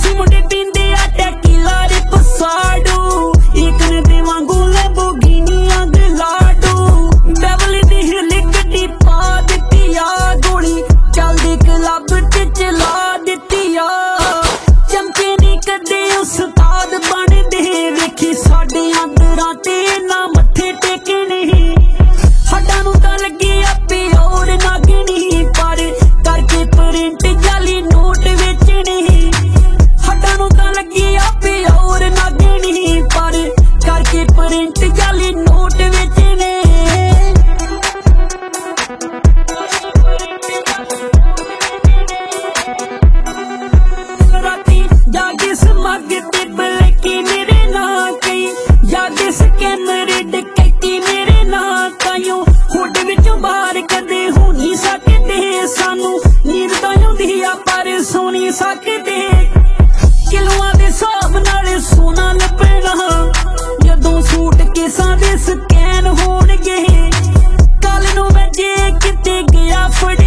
देसी मुंडे पींदे आ टैकीला रे पसाडू एक ने दे वांगू लैम्बोर्गिनी अंग लाडू बेवली दी हिल गड्डी पा दित्ती आ गोली चलदे क्लब च चला दित्ती आ चमके नी कदे उस्ताद बनदे वेखी साडे अंदरां ते ना मत्थे टेकने हड्डां नूं तां लगे आपे और नागनी पर करके प्रिंट जाली नोट वेचने हड्डां नूं तां लगे आपे और नागनी पर करके प्रिंट जाली नोट वेचने राती जागे समग ते बलकी मेरे ना कई जागे कैमरे डकैती मेरे ना कायों हुड विचों बाहर कदे हो नहीं सकदे सानू नींद तां आउंदी आ पर सो नहीं सकदे किलोआं दे हिसाब नाल सोना लभना जदों सूट केसां दे स्कैन होणगे कल नूं मैं जे किते गया फड़